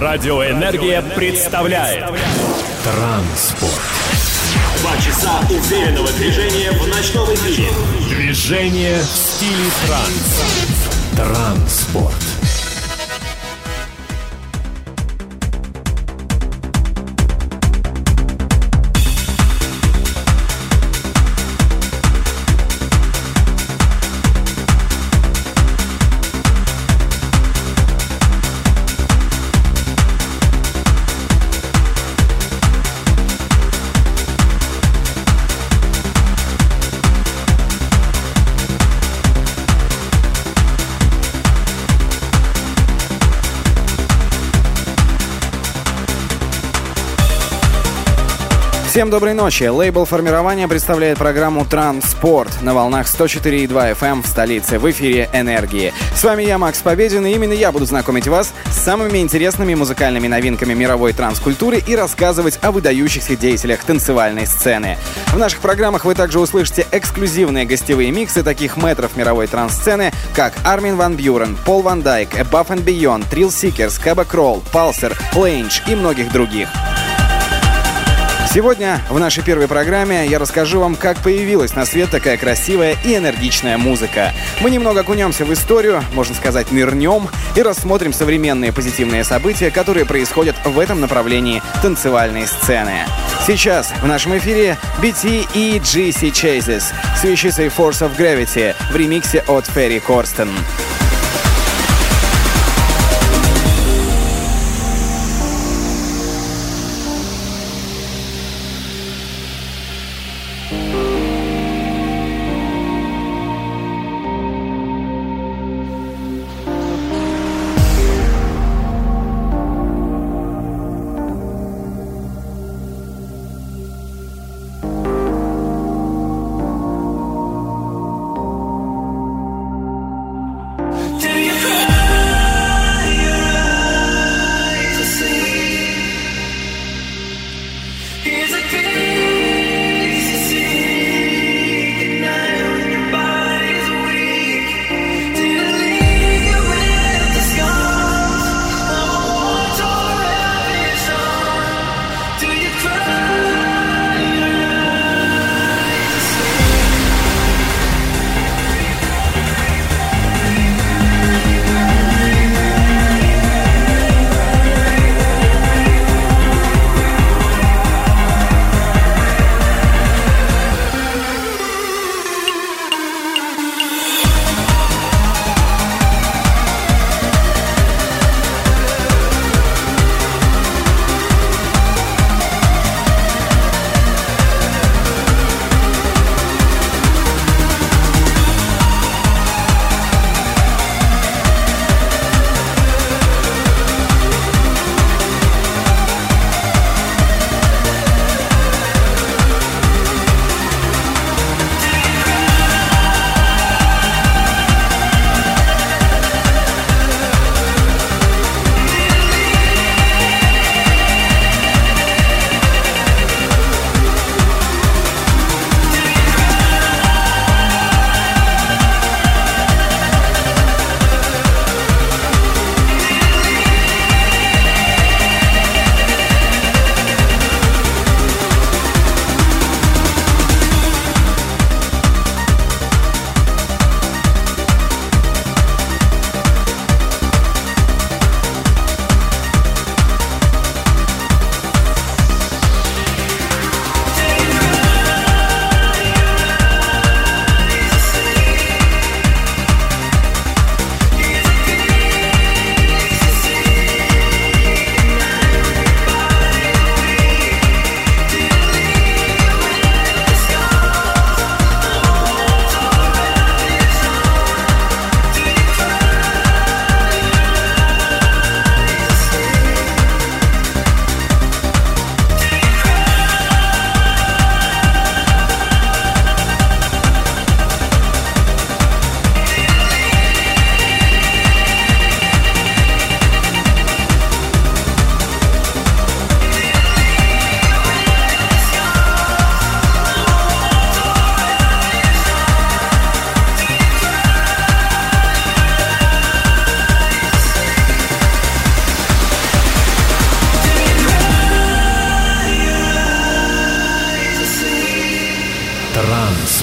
Радиоэнергия представляет Транспорт. 2 часа уверенного движения в ночном эфире. Движение в стиле транс. Транспорт. Всем доброй ночи. Лейбл формирования представляет программу «Транспорт» на волнах 104,2 FM в столице, в эфире «Энергии». С вами я, Макс Победин, и именно я буду знакомить вас с самыми интересными музыкальными новинками мировой транс-культуры и рассказывать о выдающихся деятелях танцевальной сцены. В наших программах вы также услышите эксклюзивные гостевые миксы таких мэтров мировой транс-сцены, как Армин ван Бюрен, Пол Ван Дайк, Above and Beyond, Thrill Seekers, Cabba Crawl, Pulsar, Lange и многих других. Сегодня в нашей первой программе я расскажу вам, как появилась на свет такая красивая и энергичная музыка. Мы немного окунемся в историю, можно сказать, нырнем и рассмотрим современные позитивные события, которые происходят в этом направлении танцевальной сцены. Сейчас в нашем эфире BT и GC Chases с вещицей Force of Gravity в ремиксе от Ферри Корстен.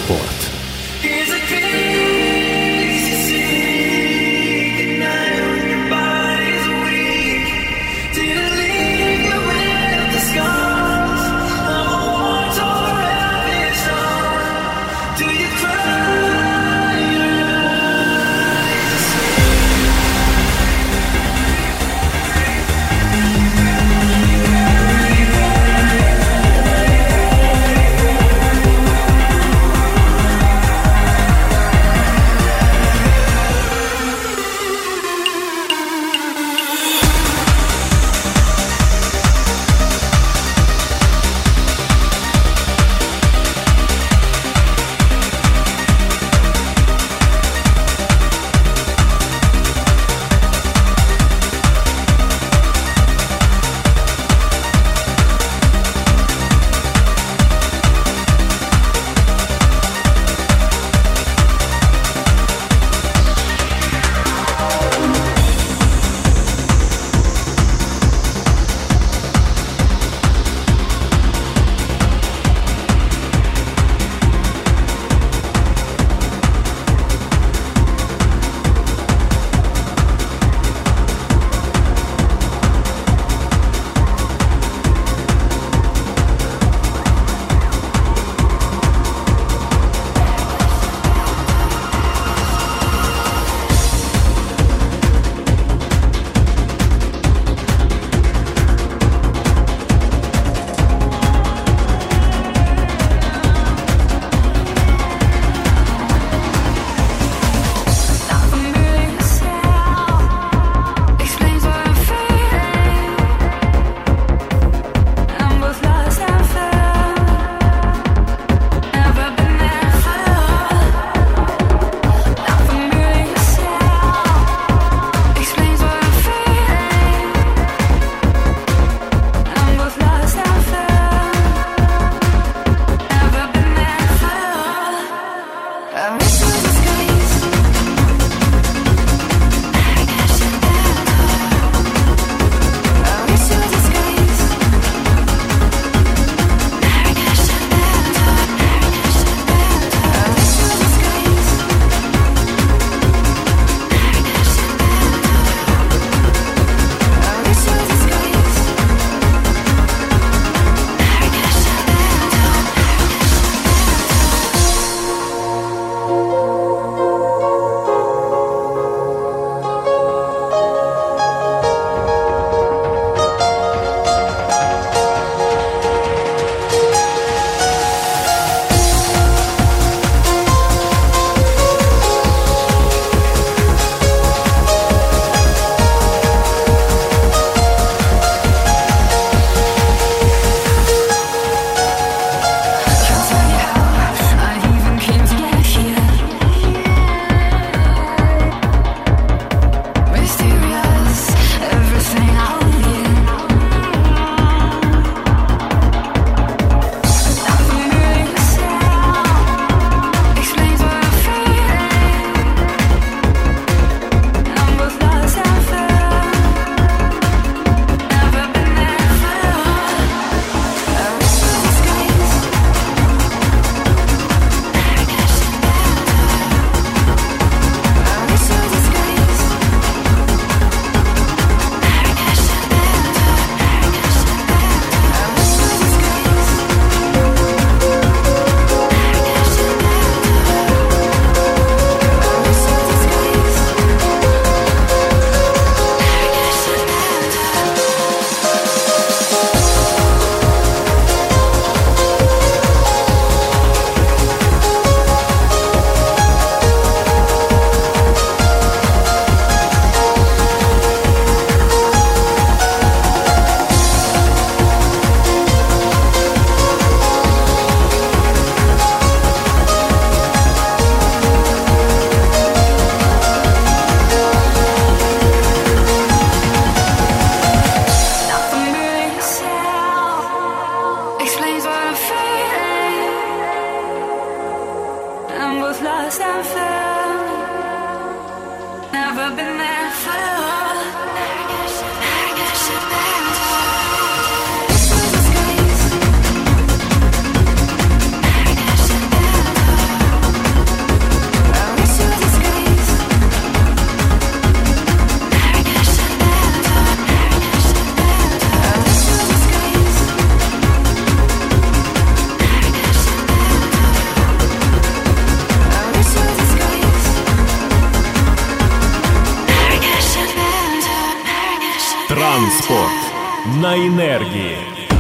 Транспорт. Транспорт на энергии.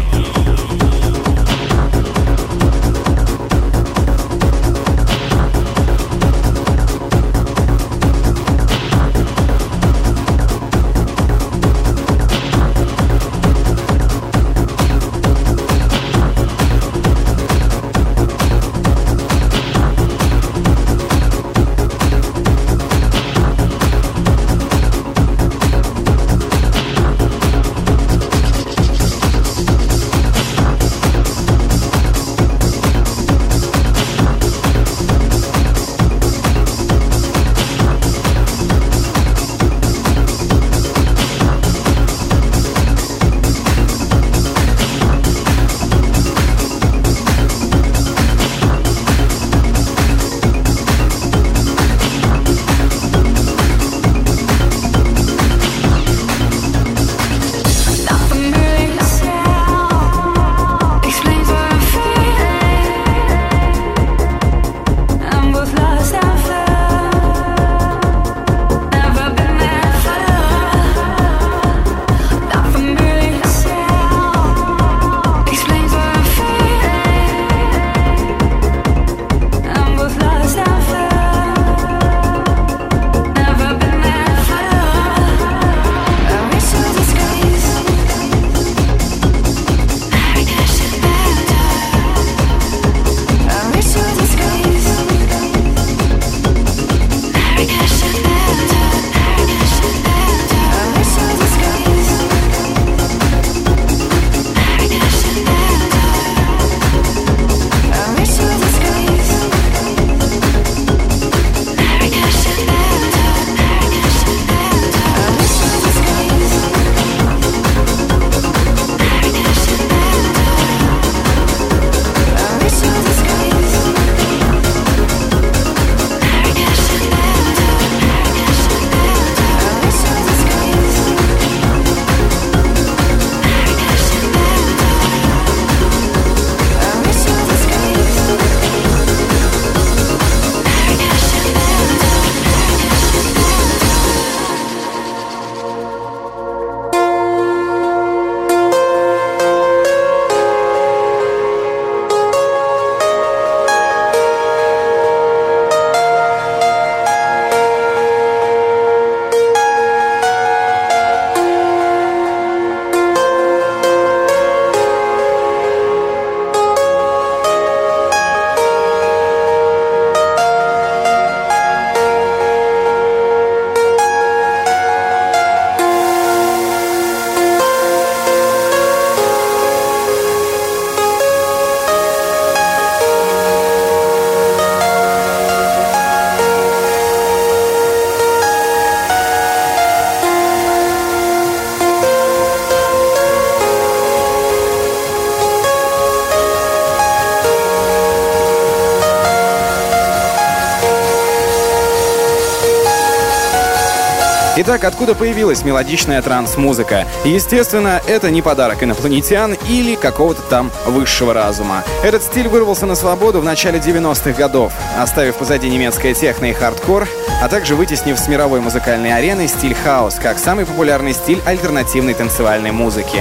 Итак, откуда появилась мелодичная транс-музыка? Естественно, это не подарок инопланетян или какого-то там высшего разума. Этот стиль вырвался на свободу в начале 90-х годов, оставив позади немецкое техно и хардкор, а также вытеснив с мировой музыкальной арены стиль хаус, как самый популярный стиль альтернативной танцевальной музыки.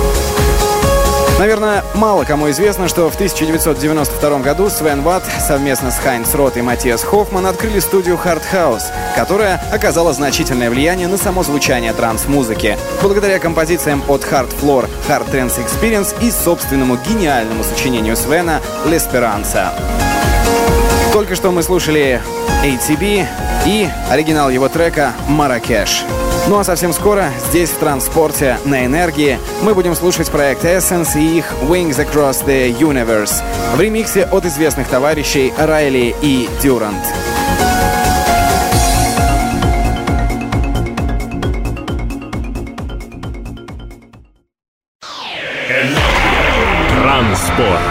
Наверное, мало кому известно, что в 1992 году Свен Ватт совместно с Хайнц Рот и Матиас Хоффман открыли студию Hard House, которая оказала значительное влияние на само звучание транс-музыки, благодаря композициям от Hard Floor, Hard Trance Experience и собственному гениальному сочинению Свена «L'Esperanza». Только что мы слушали ATB и оригинал его трека «Марракеш». Ну а совсем скоро здесь, в транспорте на энергии, мы будем слушать проект Essence и их Wings Across the Universe в ремиксе от известных товарищей Райли и Дюрант. Транспорт.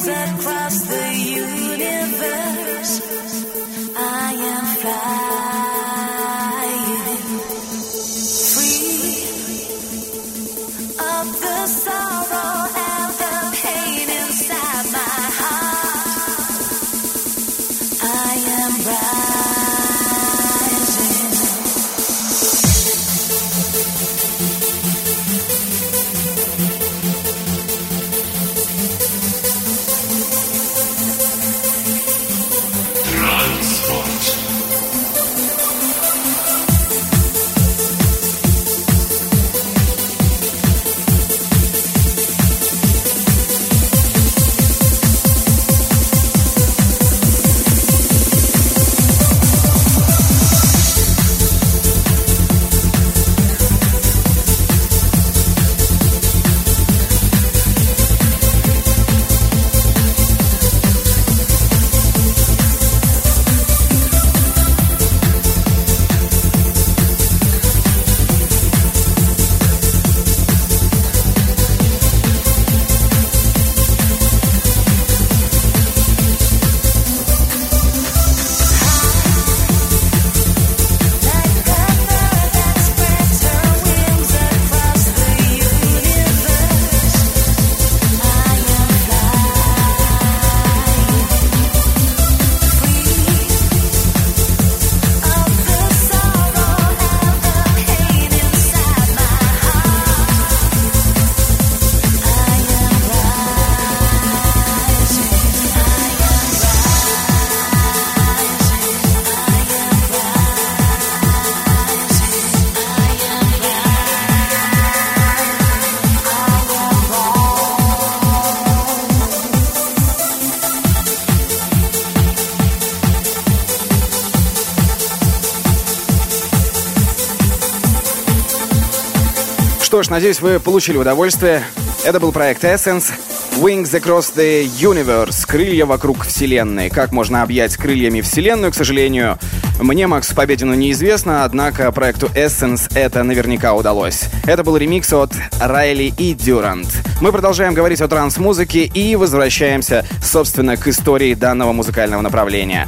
Что ж, надеюсь, вы получили удовольствие. Это был проект Essence. Wings Across the Universe. Крылья вокруг Вселенной. Как можно объять крыльями Вселенную, к сожалению, мне, Максу Победину, неизвестно, однако проекту Essence это наверняка удалось. Это был ремикс от Райли и Дюрант. Мы продолжаем говорить о транс-музыке и возвращаемся, собственно, к истории данного музыкального направления.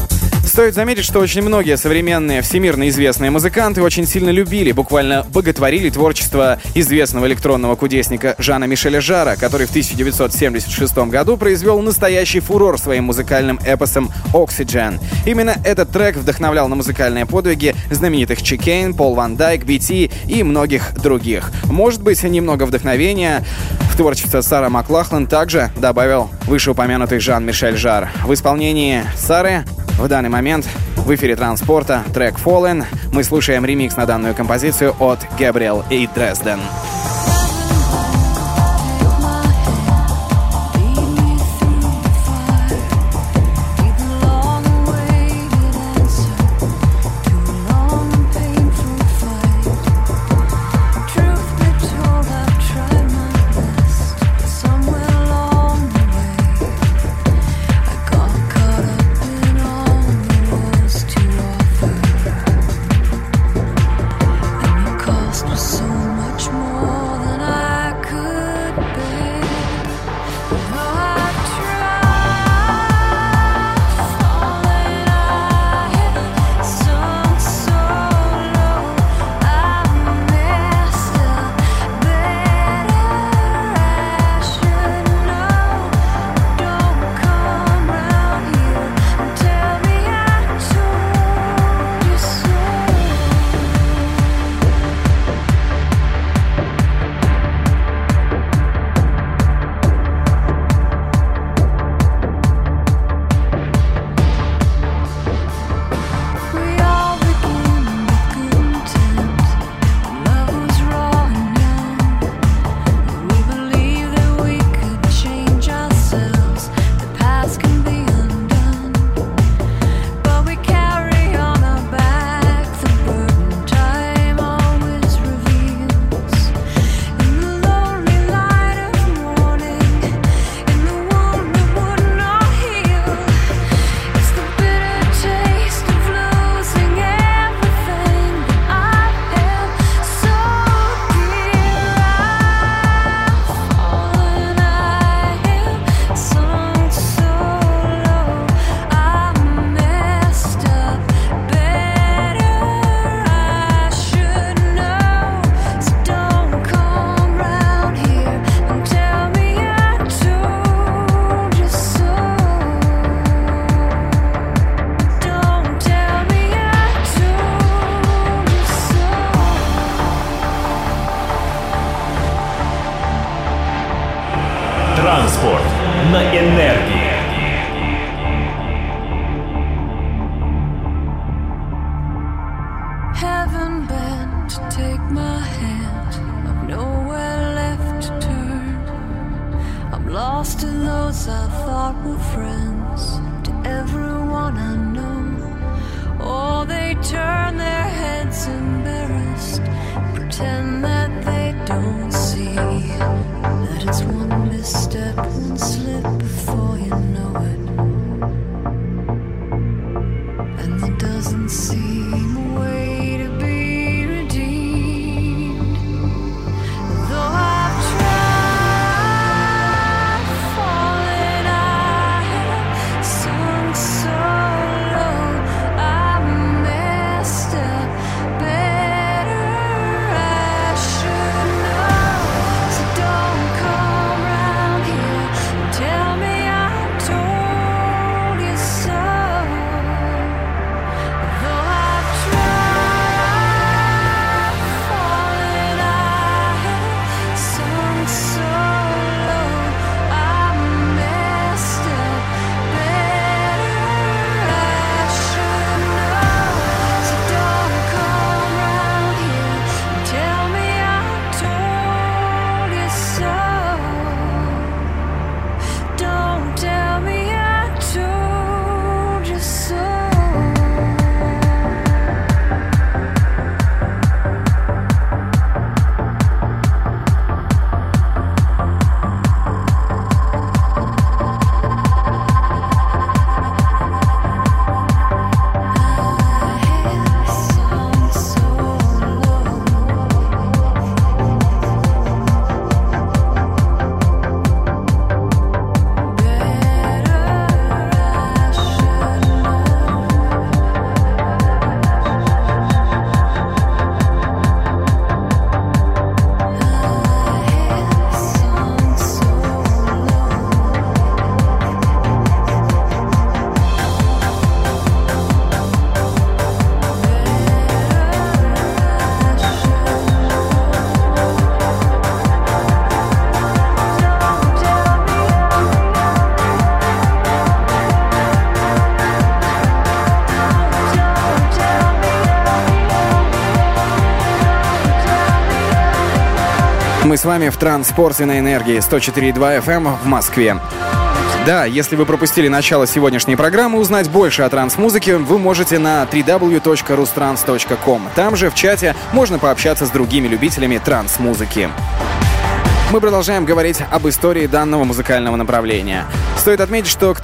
Стоит заметить, что очень многие современные всемирно известные музыканты очень сильно любили, буквально боготворили творчество известного электронного кудесника Жана-Мишеля Жарра, который в 1976 году произвел настоящий фурор своим музыкальным эпосом «Oxygen». Именно этот трек вдохновлял на музыкальные подвиги знаменитых Chicane, Пол Ван Дайк, BT и многих других. Может быть, немного вдохновения в творчество Сары Маклахлан также добавил вышеупомянутый Жан-Мишель Жарр. В исполнении Сары в данный момент в эфире Транспорта трек Fallen. Мы слушаем ремикс на данную композицию от Gabriel и Dresden. So much more. Транспорт на энергии. Heaven bent to take my hand. I've nowhere left to turn. I'm lost in those I thought were friends. To everyone I know, oh, they turn their heads embarrassed, pretend that they don't see that it's one misstep, one slip before you know it. And there doesn't seem a way to be redeemed. Though I've tried falling, I have sunk so low. I messed up better, I should know. So don't come round here and tell me I told you so. Though I've tried falling, I have sunk so low. I messed up better, I should know. So don't come round here and tell me I told you so. Don't tell me I told you so. Мы с вами в Транспорте на энергии 104.2 FM в Москве. Да, если вы пропустили начало сегодняшней программы, узнать больше о транс-музыке вы можете на www.rustrans.com. Там же в чате можно пообщаться с другими любителями транс-музыки. Мы продолжаем говорить об истории данного музыкального направления. Стоит отметить, что к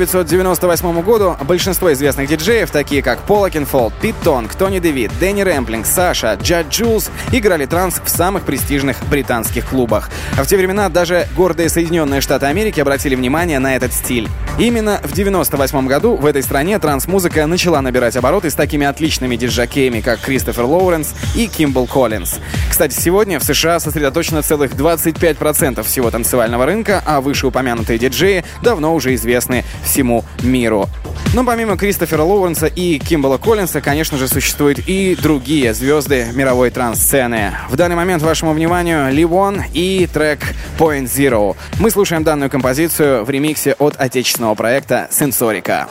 1998 году большинство известных диджеев, такие как Пол Окенфолд, Пит Тонг, Тони Дэвид, Дэнни Рэмплинг, Саша, Джад Джулс, играли транс в самых престижных британских клубах. А в те времена даже гордые Соединенные Штаты Америки обратили внимание на этот стиль. Именно в 1998 году в этой стране транс-музыка начала набирать обороты с такими отличными диджакеями, как Кристофер Лоуренс и Кимбл Коллинз. Кстати, сегодня в США сосредоточено целых 25% всего танцевального рынка, а вышеупомянутые диджеи давно уже известны всему миру. Но помимо Кристофера Лоуренса и Кимбла Коллинса, конечно же, существуют и другие звезды мировой транс-сцены. В данный момент вашему вниманию Ливон и трек Point Zero. Мы слушаем данную композицию в ремиксе от отечественного проекта Сенсорика.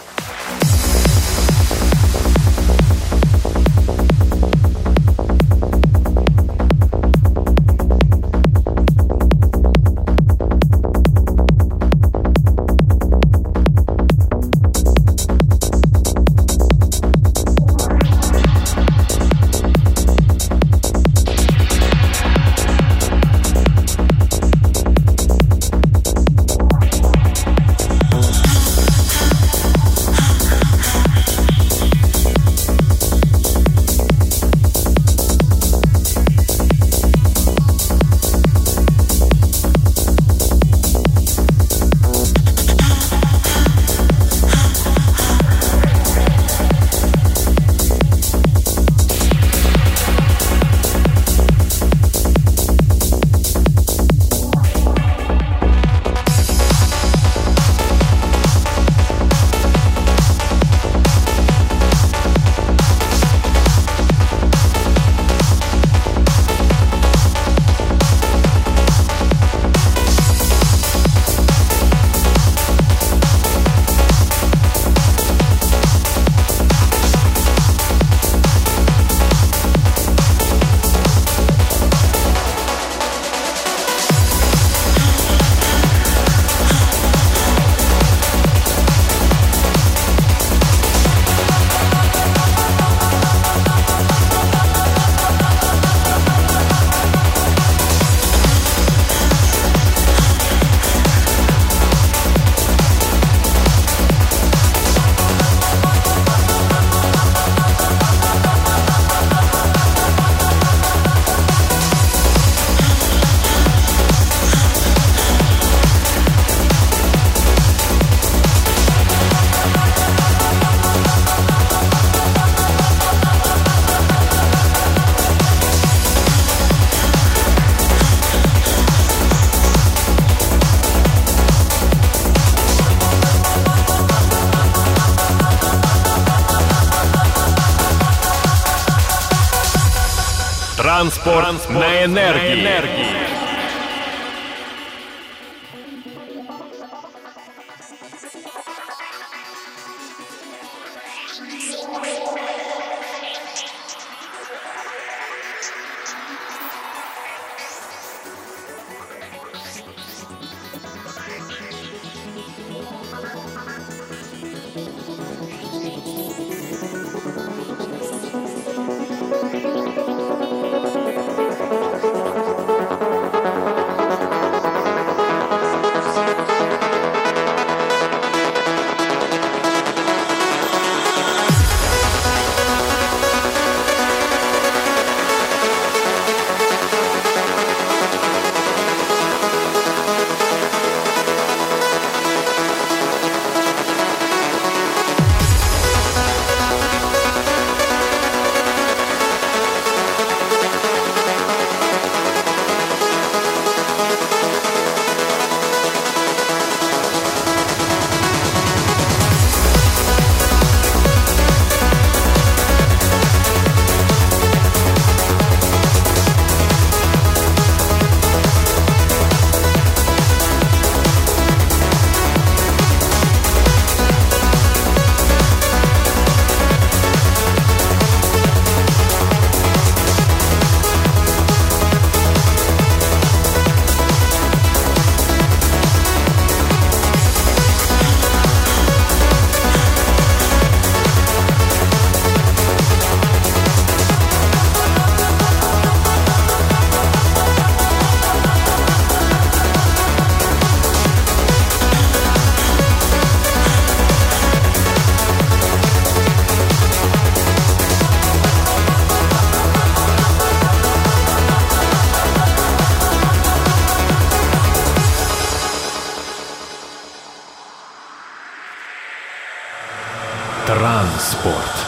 Транспорт на энергии. Транспорт.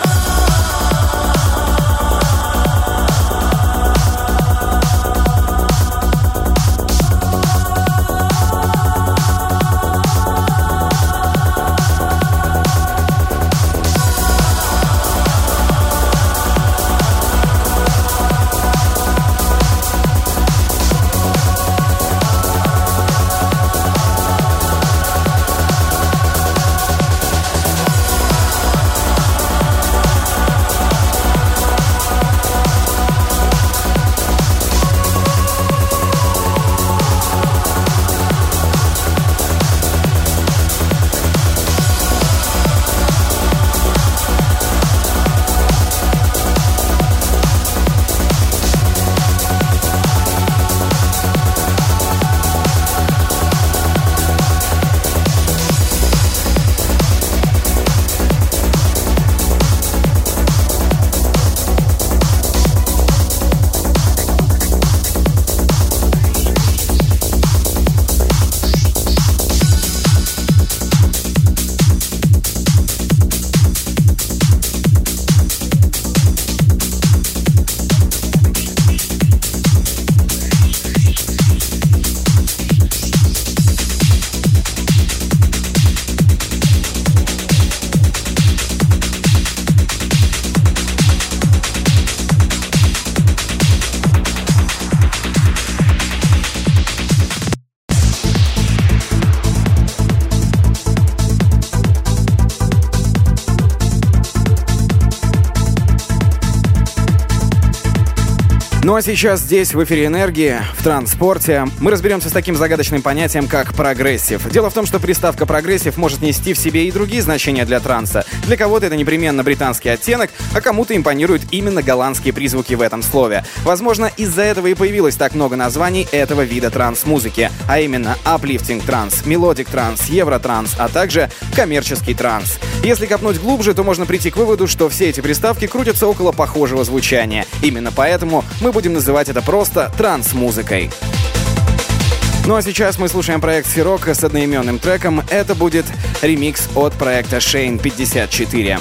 Ну а сейчас здесь, в эфире «Энергии», в транспорте, мы разберемся с таким загадочным понятием, как прогрессив. Дело в том, что приставка «прогрессив» может нести в себе и другие значения для транса. Для кого-то это непременно британский оттенок, а кому-то импонируют именно голландские призвуки в этом слове. Возможно, из-за этого и появилось так много названий этого вида транс-музыки, а именно uplifting транс, melodic транс, евротранс, а также коммерческий транс. Если копнуть глубже, то можно прийти к выводу, что все эти приставки крутятся около похожего звучания. Именно поэтому мы будем называть это просто транс-музыкой. Ну а сейчас мы слушаем проект Сирока с одноименным треком. Это будет ремикс от проекта Shane 54.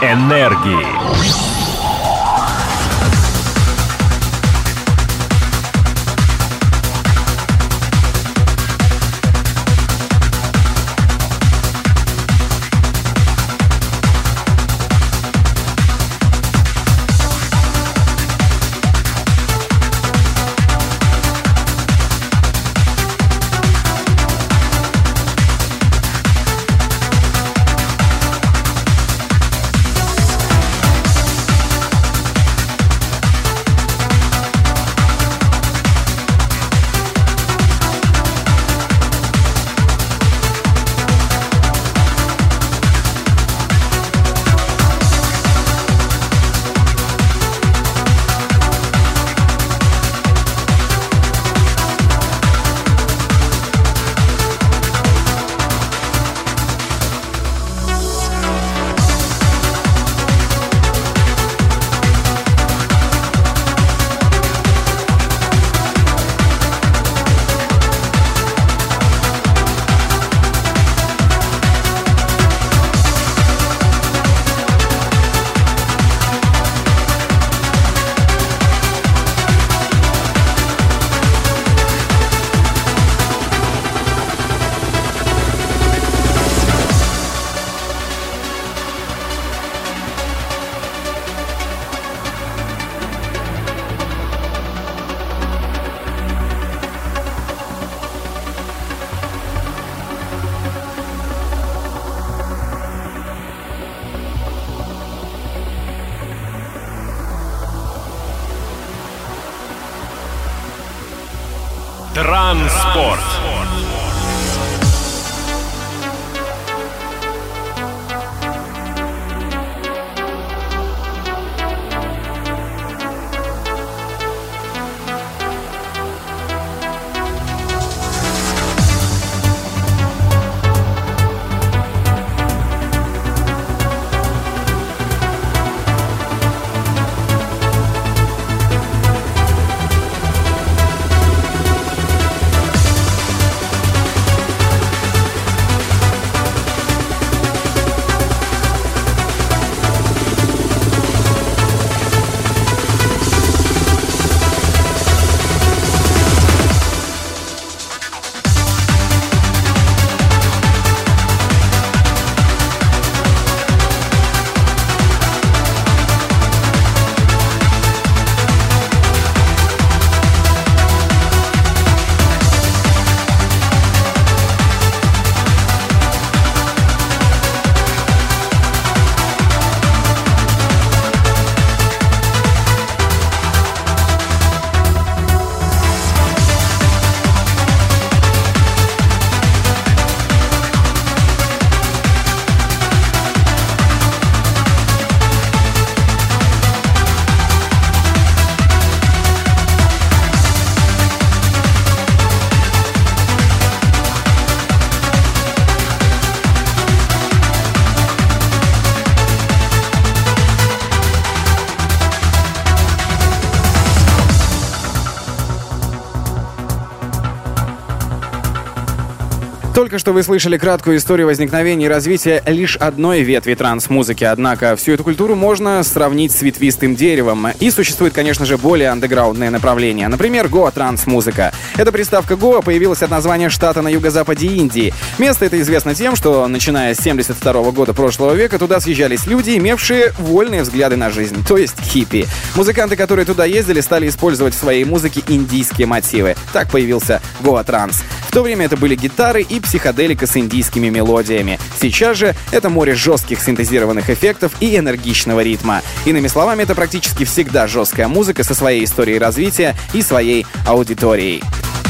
энергии. Транспорт. Только что вы слышали краткую историю возникновения и развития лишь одной ветви транс-музыки, однако всю эту культуру можно сравнить с ветвистым деревом. И существует, конечно же, более андеграундное направление. Например, гоа-транс-музыка. Эта приставка «гоа» появилась от названия штата на юго-западе Индии. Место это известно тем, что, начиная с 1972 года прошлого века, туда съезжались люди, имевшие вольные взгляды на жизнь, то есть хиппи. Музыканты, которые туда ездили, стали использовать в своей музыке индийские мотивы. Так появился гоа-транс. В то время это были гитары и психоделика с индийскими мелодиями. Сейчас же это море жестких синтезированных эффектов и энергичного ритма. Иными словами, это практически всегда жесткая музыка со своей историей развития и своей аудиторией.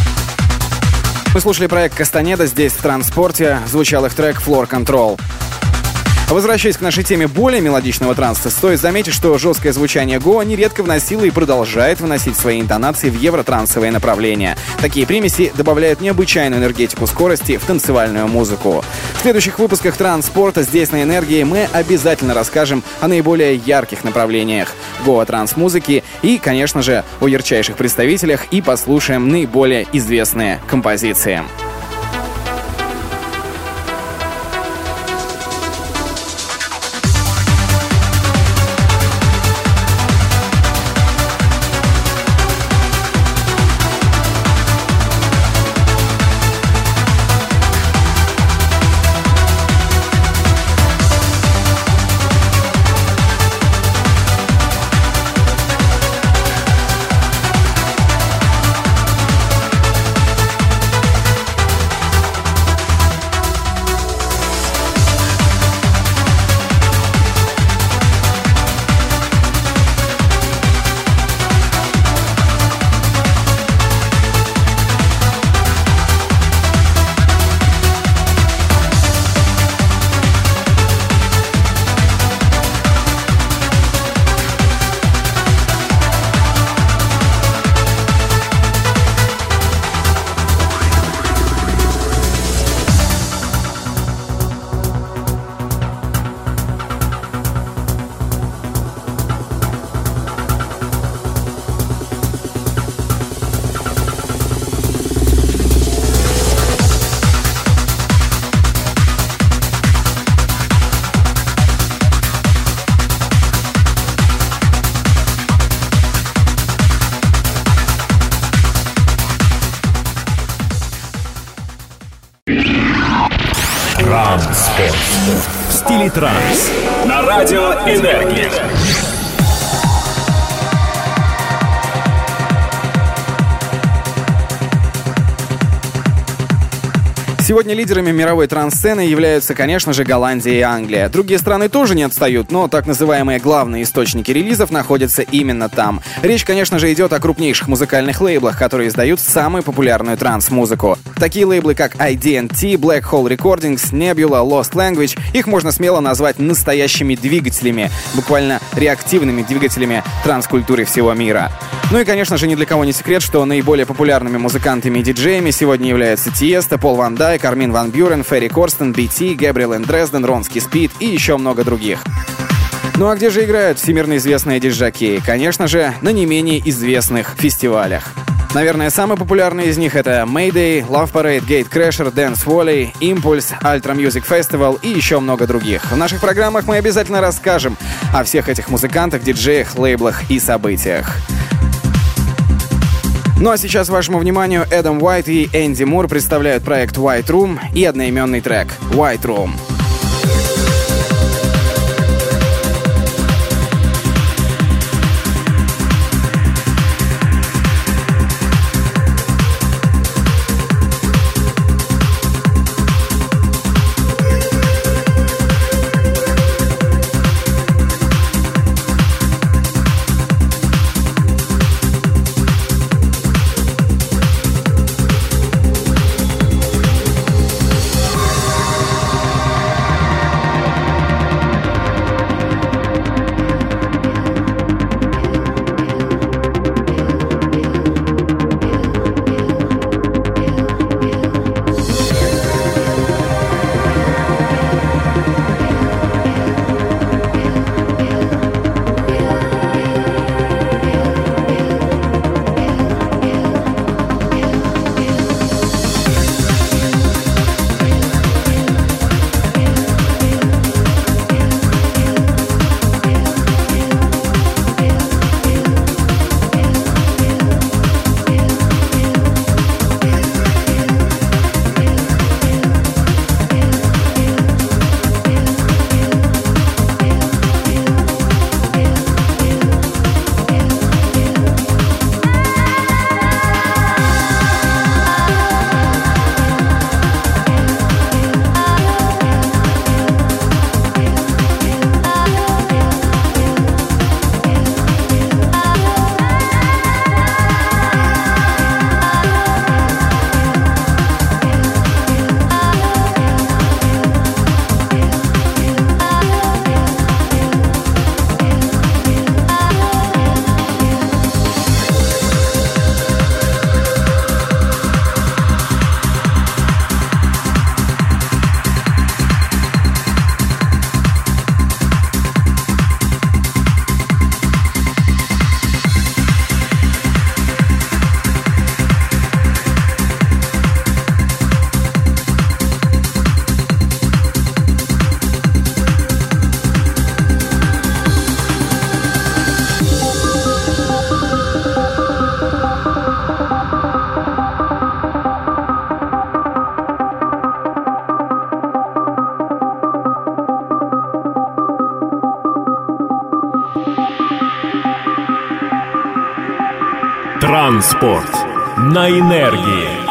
Мы слушали проект Кастанеда здесь, в транспорте. Звучал их трек «Floor Control». Возвращаясь к нашей теме более мелодичного транса, стоит заметить, что жесткое звучание гоа нередко вносило и продолжает вносить свои интонации в евротрансовые направления. Такие примеси добавляют необычайную энергетику скорости в танцевальную музыку. В следующих выпусках транспорта здесь на Энергии мы обязательно расскажем о наиболее ярких направлениях гоа-транс-музыки и, конечно же, о ярчайших представителях и послушаем наиболее известные композиции. Транспорт. В стиле транс. На радио «Энергия». Сегодня лидерами мировой транс-сцены являются, конечно же, Голландия и Англия. Другие страны тоже не отстают, но так называемые главные источники релизов находятся именно там. Речь, конечно же, идет о крупнейших музыкальных лейблах, которые издают самую популярную транс-музыку. Такие лейблы, как ID&T, Black Hole Recordings, Nebula, Lost Language, их можно смело назвать настоящими двигателями, буквально реактивными двигателями транс-культуры всего мира. Ну и, конечно же, ни для кого не секрет, что наиболее популярными музыкантами и диджеями сегодня являются Тиесто, Пол Ван Дайк, Армин ван Бюрен, Ферри Корстен, BT, Гэбриэл энд Дрезден, Ронски Спид и еще много других. Ну а где же играют всемирно известные диджаки? Конечно же, на не менее известных фестивалях. Наверное, самые популярные из них — это Mayday, Love Parade, Gatecrasher, Dance Valley, Impulse, Ultra Music Festival и еще много других. В наших программах мы обязательно расскажем о всех этих музыкантах, диджеях, лейблах и событиях. Ну а сейчас вашему вниманию Эдам Уайт и Энди Мур представляют проект White Room и одноименный трек White Room. Транспорт на энергии.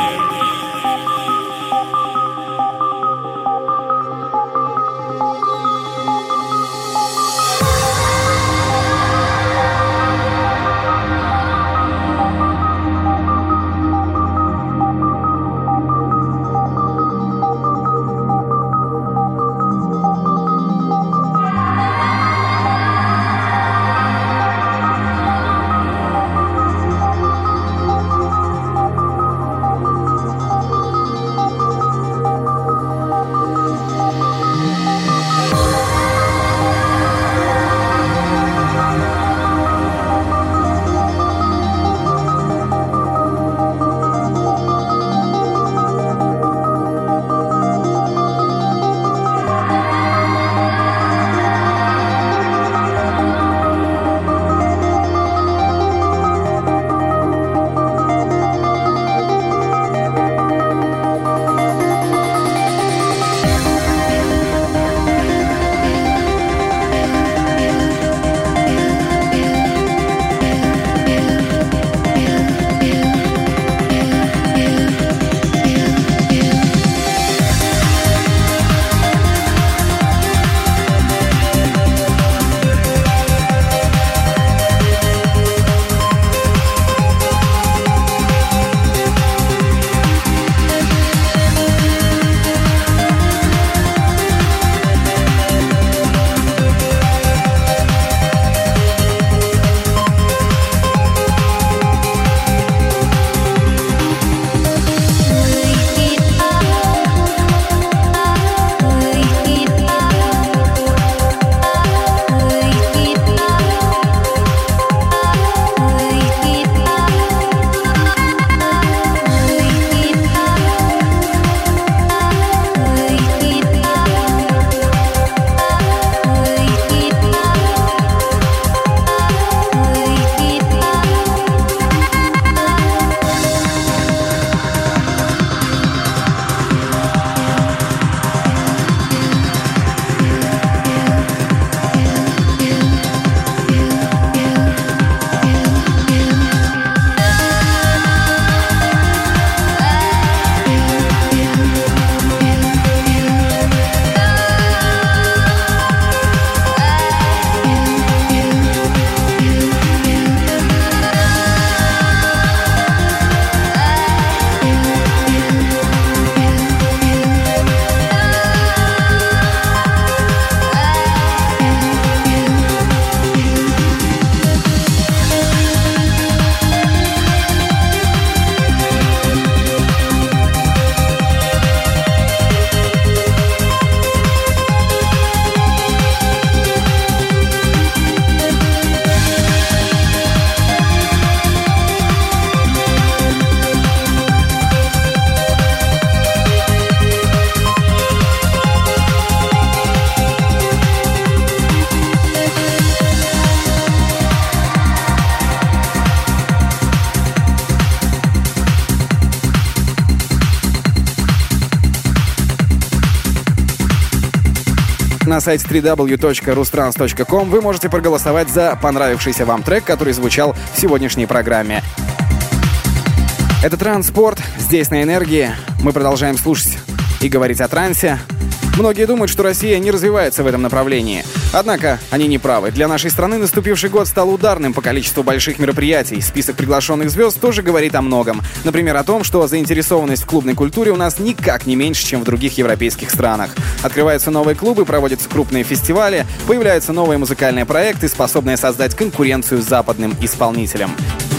на сайте www.rustrans.com вы можете проголосовать за понравившийся вам трек, который звучал в сегодняшней программе. Это Транспорт, здесь на Энергии. Мы продолжаем слушать и говорить о трансе. Многие думают, что Россия не развивается в этом направлении. Однако они не правы. Для нашей страны наступивший год стал ударным по количеству больших мероприятий. Список приглашенных звезд тоже говорит о многом. Например, о том, что заинтересованность в клубной культуре у нас никак не меньше, чем в других европейских странах. Открываются новые клубы, проводятся крупные фестивали, появляются новые музыкальные проекты, способные создать конкуренцию с западным исполнителям.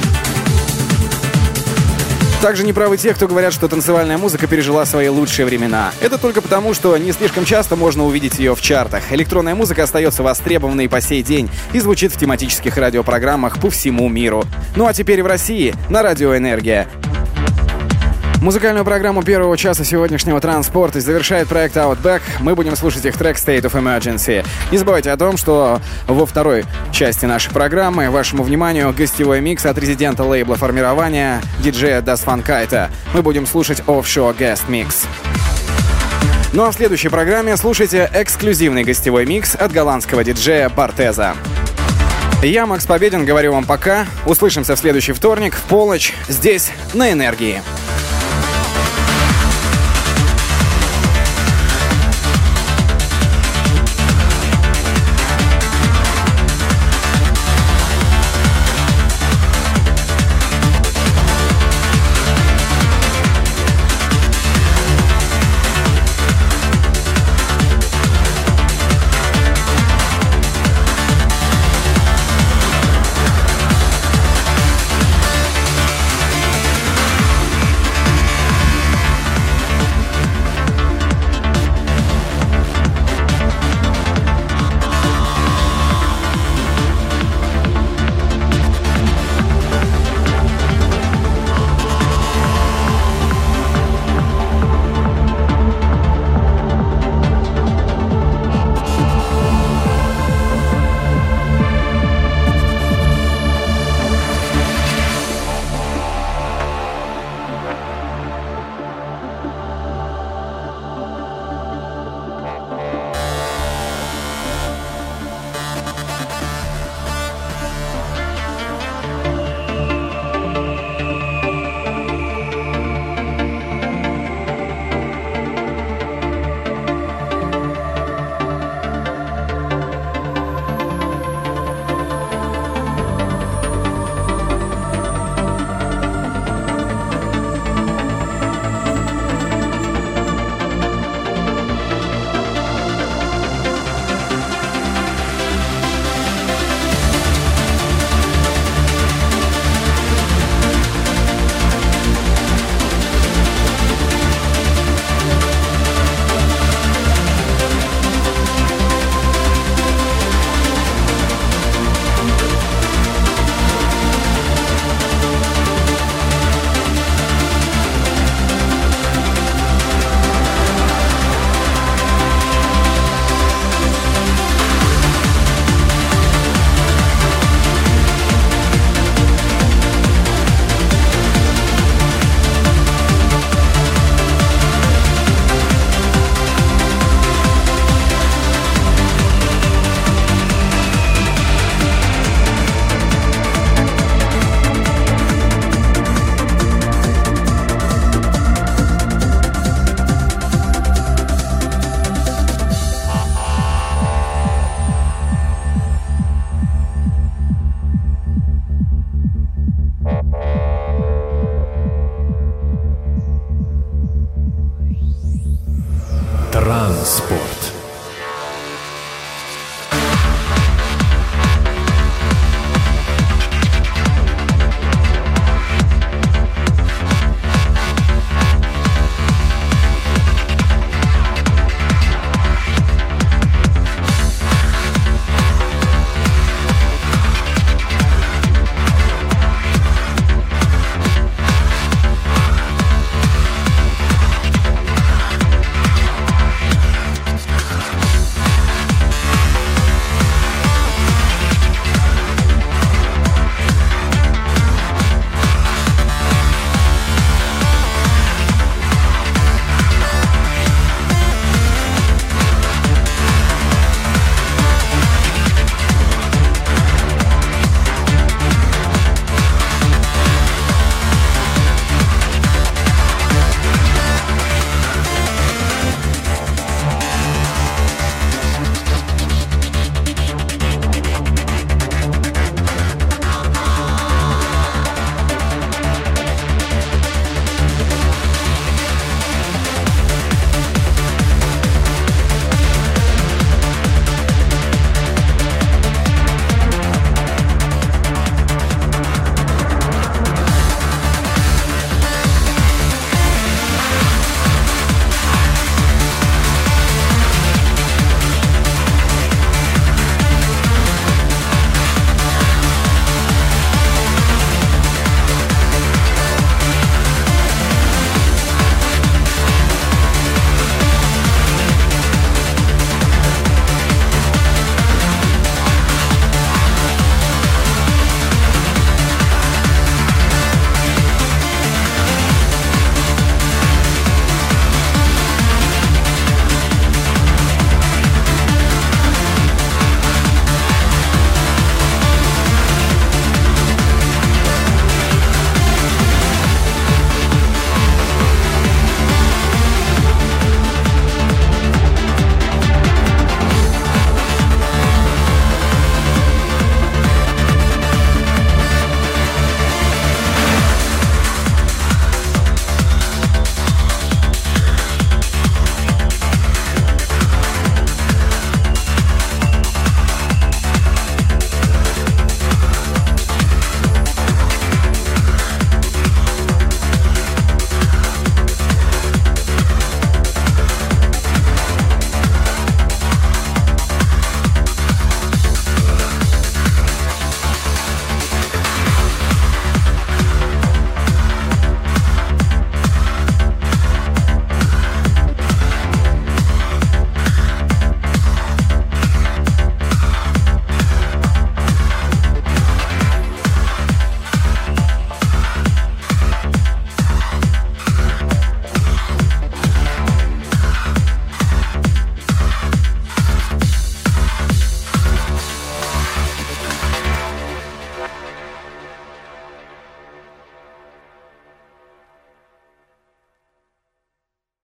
Также неправы те, кто говорят, что танцевальная музыка пережила свои лучшие времена. Это только потому, что не слишком часто можно увидеть ее в чартах. Электронная музыка остается востребованной по сей день и звучит в тематических радиопрограммах по всему миру. Ну а теперь в России на Радио Энергия. Музыкальную программу первого часа сегодняшнего транспорта завершает проект Outback. Мы будем слушать их трек State of Emergency. Не забывайте о том, что во второй части нашей программы вашему вниманию гостевой микс от резидента лейбла формирования диджея Das Funkite. Мы будем слушать Offshore Guest Mix. Ну а в следующей программе слушайте эксклюзивный гостевой микс от голландского диджея Бартеза. Я, Макс Победин, говорю вам пока. Услышимся в следующий вторник в полночь здесь на Энергии. Транспорт.